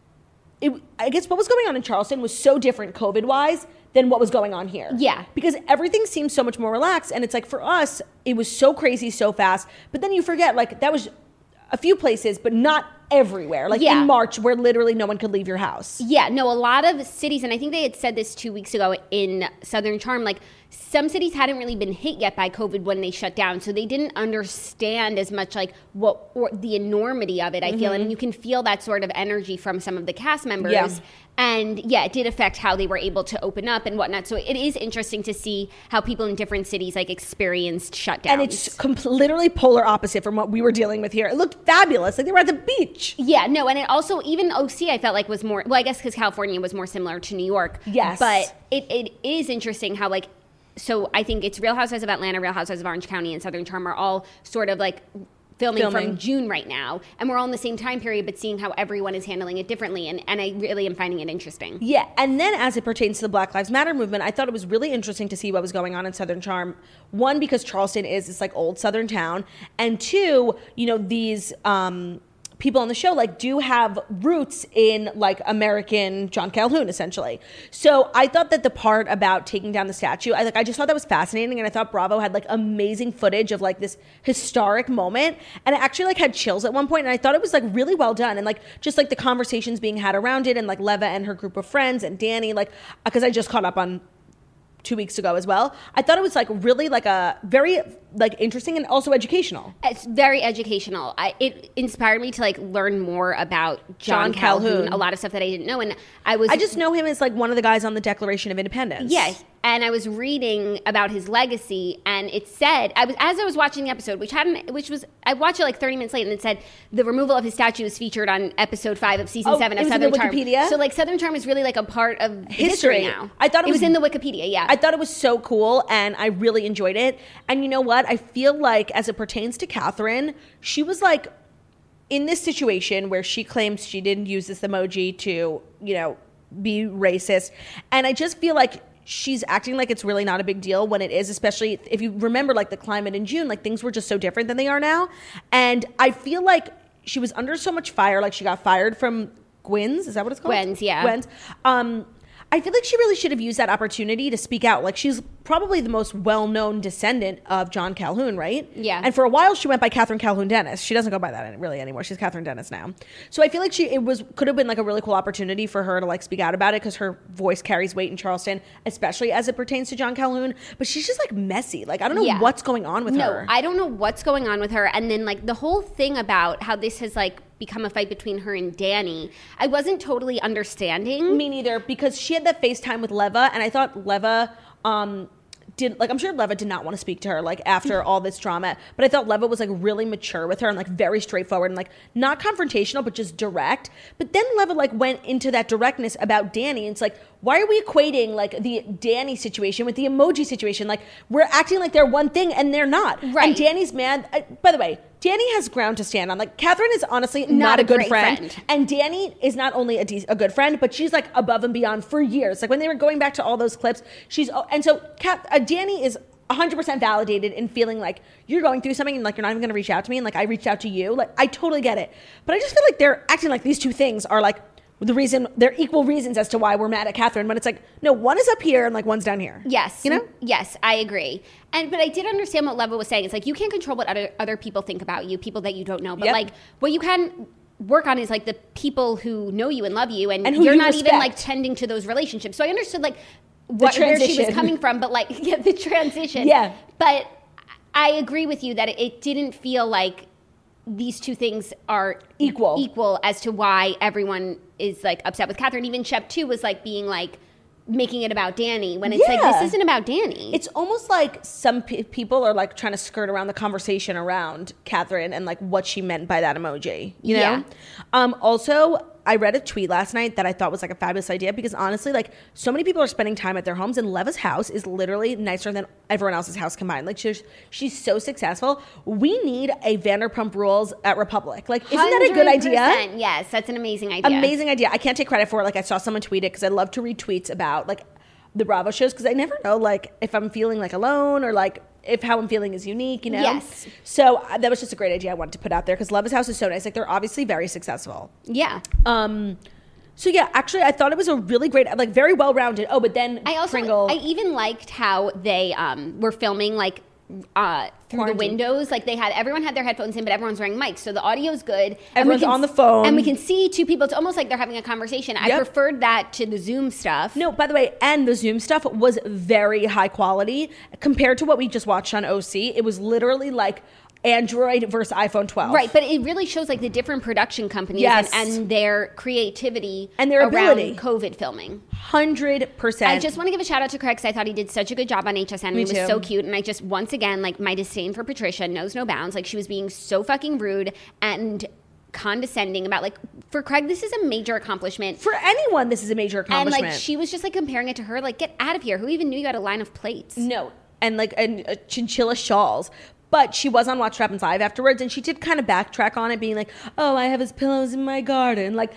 I guess what was going on in Charleston was so different COVID-wise than what was going on here. Yeah. Because everything seems so much more relaxed. And it's like for us, it was so crazy, so fast. But then you forget, like, that was a few places, but not everywhere. Like in March, where literally no one could leave your house. Yeah, no, a lot of cities, and I think they had said this 2 weeks ago in Southern Charm, like some cities hadn't really been hit yet by COVID when they shut down, so they didn't understand as much like the enormity of it, I feel, and you can feel that sort of energy from some of the cast members. Yeah. And yeah, it did affect how they were able to open up and whatnot. So it is interesting to see how people in different cities like experienced shutdowns. And it's literally polar opposite from what we were dealing with here. It looked fabulous. Like they were at the beach. Yeah, no, and it also, even OC I felt like was more, well, I guess because California was more similar to New York. Yes. But it is interesting how like, so I think it's Real Housewives of Atlanta, Real Housewives of Orange County, and Southern Charm are all sort of like filming from June right now, and we're all in the same time period, but seeing how everyone is handling it differently, and I really am finding it interesting. Yeah, and then as it pertains to the Black Lives Matter movement, I thought it was really interesting to see what was going on in Southern Charm. 1, because Charleston is this like old Southern town, and 2, these people on the show like do have roots in like American John Calhoun essentially. So I thought that the part about taking down the statue, I just thought that was fascinating, and I thought Bravo had like amazing footage of like this historic moment, and I actually like had chills at one point, and I thought it was like really well done, and like just like the conversations being had around it, and like Leva and her group of friends and Danny, like because I just caught up on 2 weeks ago as well. I thought it was like really like a very like interesting and also educational. It's very educational. It inspired me to like learn more about John Calhoun, a lot of stuff that I didn't know, and I just know him as like one of the guys on the Declaration of Independence. Yes. And I was reading about his legacy, and it said, as I was watching the episode, I watched it like 30 minutes late, and it said the removal of his statue is featured on episode 5 of season 7 of Southern Charm. Wikipedia? So like Southern Charm is really like a part of history now. I thought it was in the Wikipedia, yeah. I thought it was so cool, and I really enjoyed it. And you know what? I feel like as it pertains to Catherine, she was like in this situation where she claims she didn't use this emoji to, be racist. And I just feel like she's acting like it's really not a big deal when it is, especially if you remember like the climate in June, like things were just so different than they are now. And I feel like she was under so much fire. Like she got fired from Gwen's. Is that what it's called? Gwen's, yeah. Gwen's. I feel like she really should have used that opportunity to speak out. Like she's probably the most well-known descendant of John Calhoun, right? Yeah. And for a while she went by Catherine Calhoun Dennis. She doesn't go by that really anymore. She's Catherine Dennis now. So I feel like could have been like a really cool opportunity for her to like speak out about it because her voice carries weight in Charleston, especially as it pertains to John Calhoun. But she's just like messy. Like I don't know what's going on with her. No, I don't know what's going on with her. And then like the whole thing about how this has like become a fight between her and Danny, I wasn't totally understanding. Me neither, because she had that FaceTime with Leva, and I thought Leva I'm sure Leva did not want to speak to her like after all this drama, but I thought Leva was like really mature with her and like very straightforward and like not confrontational but just direct. But then Leva like went into that directness about Danny, and it's like, why are we equating like the Danny situation with the emoji situation? Like we're acting like they're one thing and they're not. Right. And Danny's mad. By the way, Danny has ground to stand on. Like Catherine is honestly not a good friend. And Danny is not only a good friend, but she's like above and beyond for years. Like when they were going back to all those clips, Danny is 100% validated in feeling like you're going through something and like you're not even going to reach out to me, and like I reached out to you. Like I totally get it. But I just feel like they're acting like these two things are like they're equal reasons as to why we're mad at Catherine, when it's like, no, one is up here and like one's down here. Yes. You know? Yes, I agree. But I did understand what Leva was saying. It's like, you can't control what other people think about you, people that you don't know. But like what you can work on is like the people who know you and love you, and who you're you not respect. even like tending to those relationships. So I understood like where she was coming from, but like the transition. Yeah. But I agree with you that it didn't feel like these two things are equal as to why everyone is like upset with Catherine. Even Shep too was like being like making it about Danny when it's like, this isn't about Danny. It's almost like some people are like trying to skirt around the conversation around Catherine and like what she meant by that emoji, you know? Also, I read a tweet last night that I thought was like a fabulous idea, because honestly, like so many people are spending time at their homes, and Leva's house is literally nicer than everyone else's house combined. Like she's so successful. We need a Vanderpump Rules at Republic. Like, isn't that a good idea? Yes, that's an amazing idea. Amazing idea. I can't take credit for it. Like I saw someone tweet it because I love to read tweets about like the Bravo shows, because I never know like if I'm feeling like alone or like if how I'm feeling is unique, you know? Yes. So that was just a great idea I wanted to put out there, because Leva's house is so nice. Like they're obviously very successful. Yeah. So yeah, actually I thought it was a really great, like very well-rounded. Oh, but then I even liked how they were filming like through the windows. Like everyone had their headphones in, but everyone's wearing mics, so the audio's good. Everyone's on the phone, and we can see two people. It's almost like they're having a conversation. I preferred that to the Zoom stuff. No, by the way, and the Zoom stuff was very high quality compared to what we just watched on OC. It was literally like Android versus iPhone 12. Right, but it really shows like the different production companies and their creativity and their ability around COVID filming. 100%. I just want to give a shout out to Craig, because I thought he did such a good job on HSN. He was so cute. And I just, once again, like my disdain for Patricia knows no bounds. Like she was being so fucking rude and condescending about like, for Craig, this is a major accomplishment. For anyone, this is a major accomplishment. And like she was just like comparing it to her, like, get out of here. Who even knew you had a line of plates? No. And like chinchilla shawls. But she was on Watch What Happens Live afterwards, and she did kind of backtrack on it, being like, oh, I have his pillows in my garden. Like,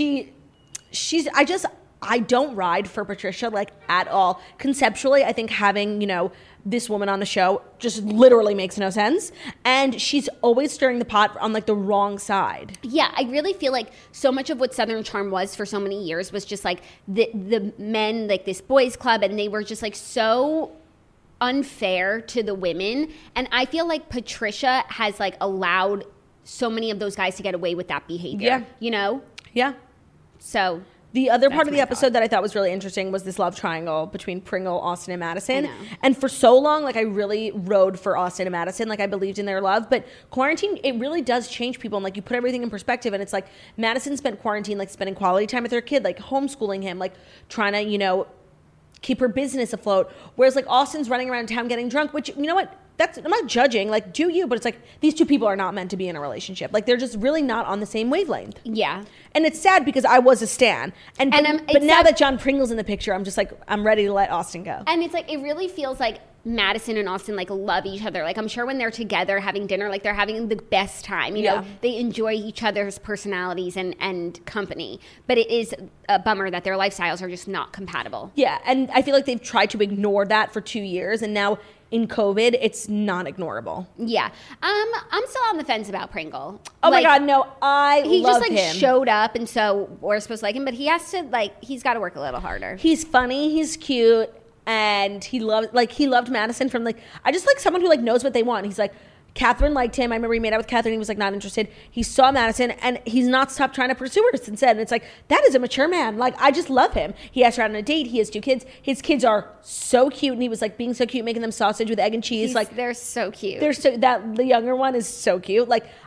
I don't ride for Patricia, like, at all. Conceptually, I think having, you know, this woman on the show just literally makes no sense. And she's always stirring the pot on, like, the wrong side. Yeah, I really feel like so much of what Southern Charm was for so many years was just, like, the men, like, this boys club, and they were just, like, so unfair to the women. And I feel like Patricia has like allowed so many of those guys to get away with that behavior, you know? Yeah. So the other part of the episode that I thought was really interesting was this love triangle between Pringle, Austin, and Madison. And for so long, like I really rode for Austin and Madison. Like I believed in their love, but quarantine, it really does change people. And like you put everything in perspective, and it's like Madison spent quarantine, like spending quality time with her kid, like homeschooling him, like trying to, you know, keep her business afloat. Whereas like Austin's running around town getting drunk, which, you know what? I'm not judging, like, do you, but it's like, these two people are not meant to be in a relationship. Like, they're just really not on the same wavelength. Yeah. And it's sad because I was a stan. But now that John Pringle's in the picture, I'm just like, I'm ready to let Austin go. And it's like, it really feels like Madison and Austin like love each other. Like I'm sure when they're together having dinner, like they're having the best time. You know, they enjoy each other's personalities and company. But it is a bummer that their lifestyles are just not compatible. Yeah, and I feel like they've tried to ignore that for 2 years, and now in COVID, it's not ignorable. Yeah. I'm still on the fence about Pringle. Oh my God, no, he love just him. showed up, and so we're supposed to like him, but he has to he's got to work a little harder. He's funny, he's cute, and he loved Madison from I just like someone who knows what they want. He's like, Catherine liked him. I remember he made out with Catherine. He was not interested. He saw Madison and he's not stopped trying to pursue her since then. And it's that is a mature man. I just love him. He asked her out on a date. He has 2 kids. His kids are so cute. And he was being so cute, making them sausage with egg and cheese. They're so cute. The younger one is so cute.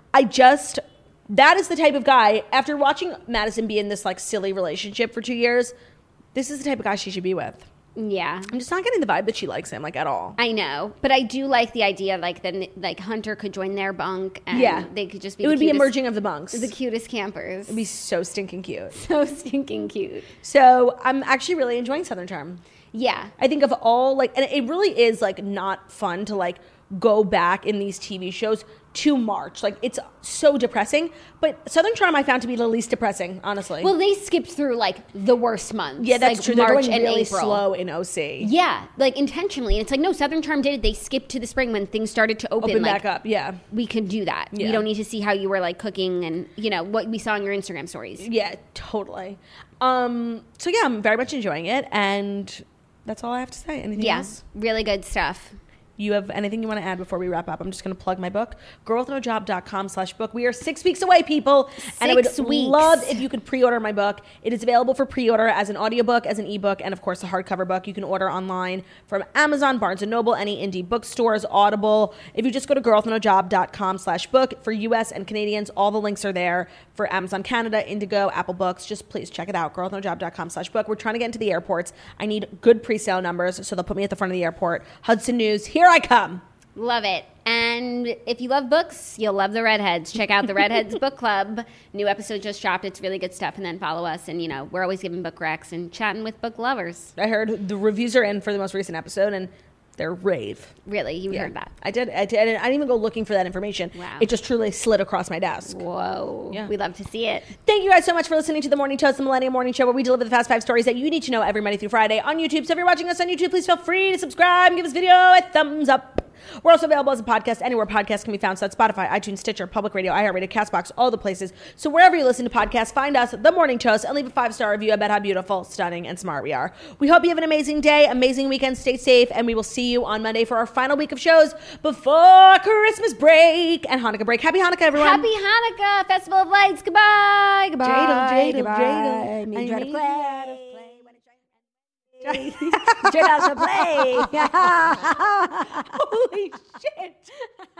That is the type of guy, after watching Madison be in this like silly relationship for 2 years, this is the type of guy she should be with. Yeah. I'm just not getting the vibe that she likes him, at all. I know. But I do like the idea, then Hunter could join their bunk and they could just be It would be a merging of the bunks. The cutest campers. It'd be so stinking cute. So stinking cute. So I'm actually really enjoying Southern Charm. Yeah. I think of all, and it really is, not fun to, go back in these TV shows to March. It's so depressing. But Southern Charm I found to be the least depressing, honestly. Well, they skipped through, the worst months. Yeah, that's true. March They're going really slow in OC. Yeah, intentionally. And it's no, Southern Charm did it. They skipped to the spring when things started to open. Back up, yeah. We could do that. Yeah. We don't need to see how you were, cooking and, what we saw in your Instagram stories. Yeah, totally. So, yeah, I'm very much enjoying it. And that's all I have to say. Anything else? Really good stuff. You have anything you want to add before we wrap up? I'm just going to plug my book, girlwithnojob.com/book. We are 6 weeks away, people. And I would love if you could pre-order my book. It is available for pre-order as an audiobook, as an ebook, and of course a hardcover book. You can order online from Amazon, Barnes & Noble, any indie bookstores, Audible. If you just go to girlwithnojob.com/book for US and Canadians, all the links are there for Amazon Canada, Indigo, Apple Books. Just please check it out, girlwithnojob.com/book. We're trying to get into the airports. I need good pre-sale numbers, so they'll put me at the front of the airport. Hudson News, here I come. Love it. And if you love books, you'll love the Redheads. Check out the Redheads Book Club. New episode just dropped. It's really good stuff. And then follow us. And, we're always giving book recs and chatting with book lovers. I heard the reviews are in for the most recent episode, and they're rave. Really? You heard that? I did. I didn't even go looking for that information. Wow. It just truly slid across my desk. Whoa. Yeah. We love to see it. Thank you guys so much for listening to The Morning Toast, the Millennial Morning Show, where we deliver the fast 5 stories that you need to know every Monday through Friday on YouTube. So if you're watching us on YouTube, please feel free to subscribe and give this video a thumbs up. We're also available as a podcast anywhere podcasts can be found. So that's Spotify, iTunes, Stitcher, Public Radio, iHeartRadio, CastBox, all the places. So wherever you listen to podcasts, find us, The Morning Toast, and leave a 5-star review about how beautiful, stunning, and smart we are. We hope you have an amazing day, amazing weekend. Stay safe, and we will see you on Monday for our final week of shows before Christmas break and Hanukkah break. Happy Hanukkah, everyone. Happy Hanukkah, Festival of Lights. Goodbye. Goodbye. Dreidel. I need you to play. Holy shit.